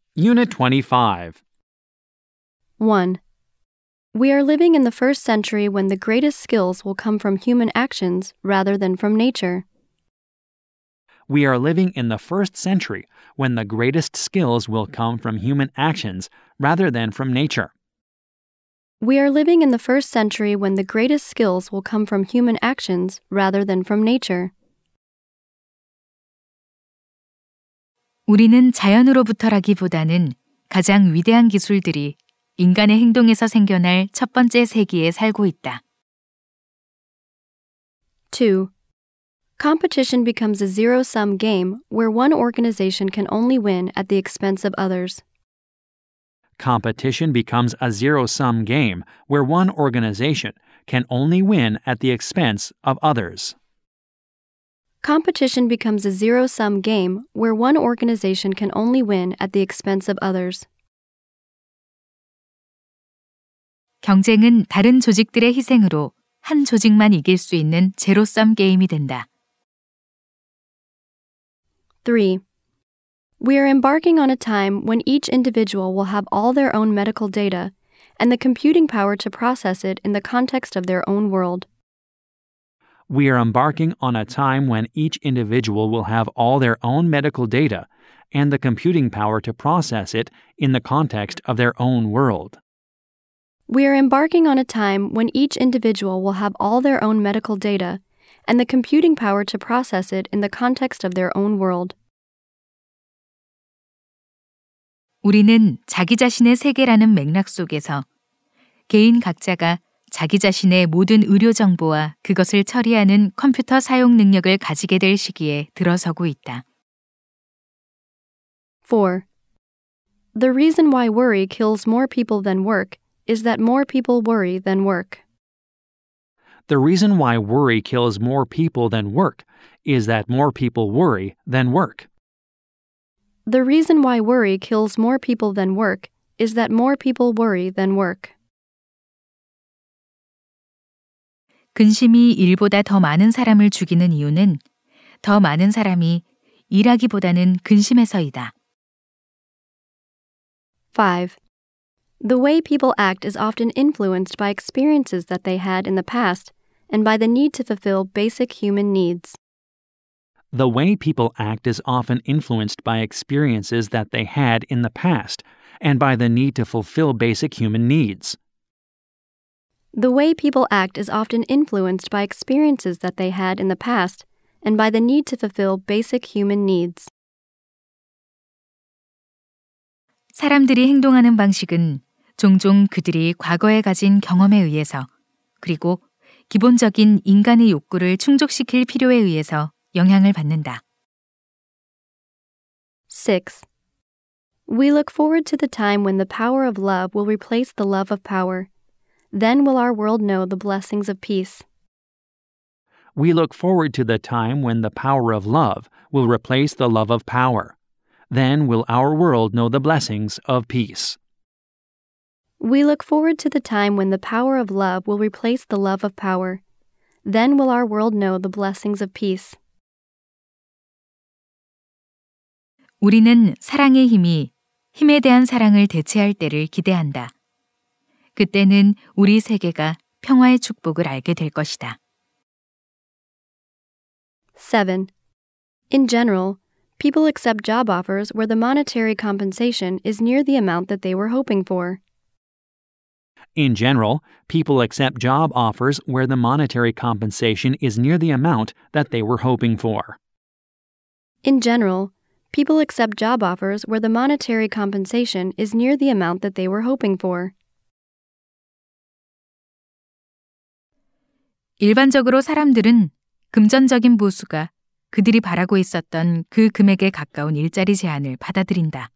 Unit 25. 1. We are living in the first century when the greatest skills will come from human actions rather than from nature. We are living in the first century when the greatest skills will come from human actions rather than from nature. We are living in the first century when the greatest skills will come from human actions rather than from nature. 우리는 자연으로부터라기보다는 가장 위대한 기술들이 인간의 행동에서 생겨날 첫 번째 세기에 살고 있다. 2. Competition becomes a zero-sum game where one organization can only win at the expense of others. Competition becomes a zero-sum game where one organization can only win at the expense of others. Competition becomes a zero-sum game where one organization can only win at the expense of others. 경쟁은 다른 조직들의 희생으로 한 조직만 이길 수 있는 제로섬 게임이 된다. 3. We are embarking on a time when each individual will have all their own medical data and the computing power to process it in the context of their own world. We are embarking on a time when each individual will have all their own medical data and the computing power to process it in the context of their own world. We are embarking on a time when each individual will have all their own medical data and the computing power to process it in the context of their own world. 우리는 자기 자신의 세계라는 맥락 속에서 개인 각자가 자기 자신의 모든 의료 정보와 그것을 처리하는 컴퓨터 사용 능력을 가지게 될 시기에 들어서고 있다. 4. The reason why worry kills more people than work is that more people worry than work. The reason why worry kills more people than work is that more people worry than work. The reason why worry kills more people than work is that more people worry than work. 근심이 일보다 더 많은 사람을 죽이는 이유는 더 많은 사람이 일하기보다는 근심해서이다. 5. The way people act is often influenced by experiences that they had in the past and by the need to fulfill basic human needs. The way people act is often influenced by experiences that they had in the past and by the need to fulfill basic human needs. The way people act is often influenced by experiences that they had in the past and by the need to fulfill basic human needs. 사람들이 행동하는 방식은 종종 그들이 과거에 가진 경험에 의해서 그리고 기본적인 인간의 욕구를 충족시킬 필요에 의해서 영향을 받는다. 6. We look forward to the time when the power of love will replace the love of power. Then will our world know the blessings of peace. We look forward to the time when the power of love will replace the love of power. Then will our world know the blessings of peace. We look forward to the time when the power of love will replace the love of power. Then will our world know the blessings of peace. 우리는 사랑의 힘이 힘에 대한 사랑을 대체할 때를 기대한다. 그때는 우리 세계가 평화의 축복을 알게 될 것이다. 7. In general, people accept job offers where the monetary compensation is near the amount that they were hoping for. In general, people accept job offers where the monetary compensation is near the amount that they were hoping for. In general, people accept job offers where the monetary compensation is near the amount that they were hoping for. 일반적으로 사람들은 금전적인 보수가 그들이 바라고 있었던 그 금액에 가까운 일자리 제한을 받아들인다.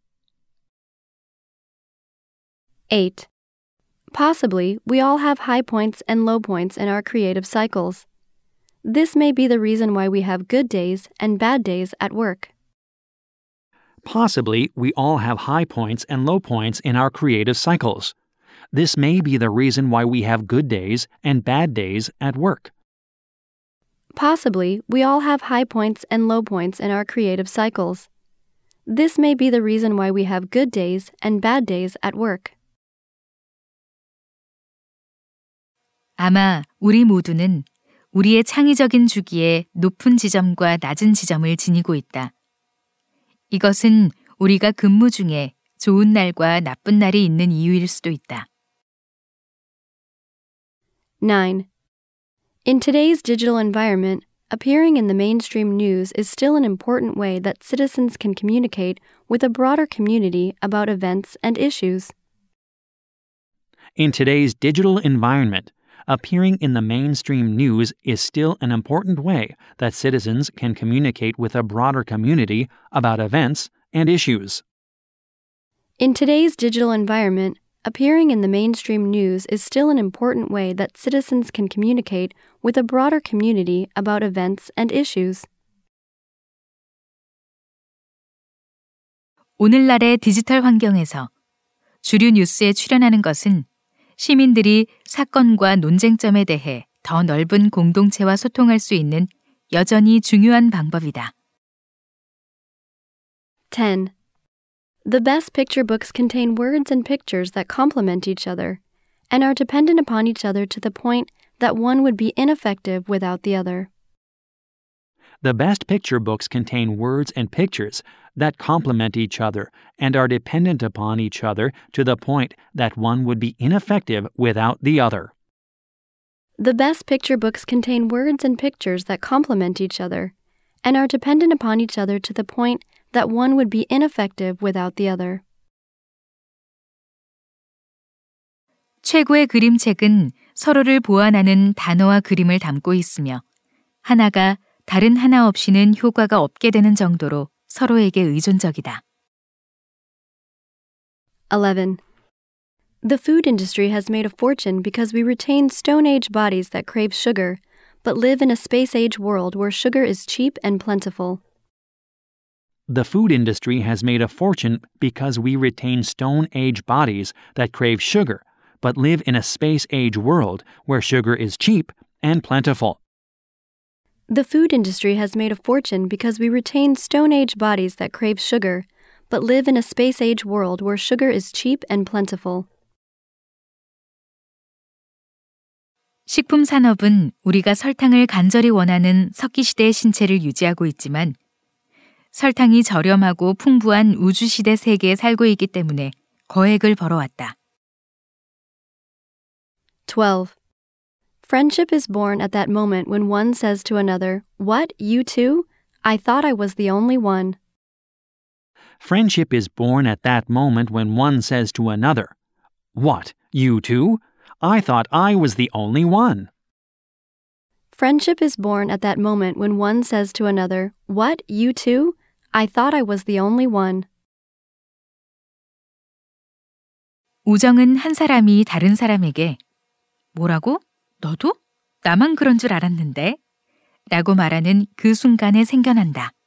8. Possibly, we all have high points and low points in our creative cycles. This may be the reason why we have good days and bad days at work. Possibly, we all have high points and low points in our creative cycles. This may be the reason why we have good days and bad days at work. Possibly, we all have high points and low points in our creative cycles. This may be the reason why we have good days and bad days at work. 아마 우리 모두는 우리의 창의적인 주기에 높은 지점과 낮은 지점을 지니고 있다. 이것은 우리가 근무 중에 좋은 날과 나쁜 날이 있는 이유일 수도 있다. 9. In today's digital environment, appearing in the mainstream news is still an important way that citizens can communicate with a broader community about events and issues. In today's digital environment, appearing in the mainstream news is still an important way that citizens can communicate with a broader community about events and issues. In today's digital environment, appearing in the mainstream news is still an important way that citizens can communicate with a broader community about events and issues. 오늘날의 디지털 환경에서 주류 뉴스에 출연하는 것은 시민들이 사건과 논쟁점에 대해 더 넓은 공동체와 소통할 수 있는 여전히 중요한 방법이다. 10. The best picture books contain words and pictures that complement each other and are dependent upon each other to the point that one would be ineffective without the other. The best picture books contain words and pictures that complement each other and are dependent upon each other to the point that one would be ineffective without the other. The best picture books contain words and pictures that complement each other and are dependent upon each other to the point that one would be ineffective without the other. 최고의 그림책은 서로를 보완하는 단어와 그림을 담고 있으며 하나가 다른 하나 없이는 효과가 없게 되는 정도로 서로에게 의존적이다. 11. The food industry has made a fortune because we retain Stone Age bodies that crave sugar, but live in a space-age world where sugar is cheap and plentiful. The food industry has made a fortune because we retain Stone Age bodies that crave sugar, but live in a space-age world where sugar is cheap and plentiful. The food industry has made a fortune because we retain Stone Age bodies that crave sugar, but live in a space-age world where sugar is cheap and plentiful. 식품 산업은 우리가 설탕을 간절히 원하는 석기시대의 신체를 유지하고 있지만 설탕이 저렴하고 풍부한 우주시대 세계에 살고 있기 때문에 거액을 벌어왔다. 12. Friendship is born at that moment when one says to another, "What, you too? I thought I was the only one." Friendship is born at that moment when one says to another, "What, you too? I thought I was the only one." Friendship is born at that moment when one says to another, "What, you too? I thought I was the only one." 우정은 한 사람이 다른 사람에게 뭐라고? 너도? 나만 그런 줄 알았는데? 라고 말하는 그 순간에 생겨난다.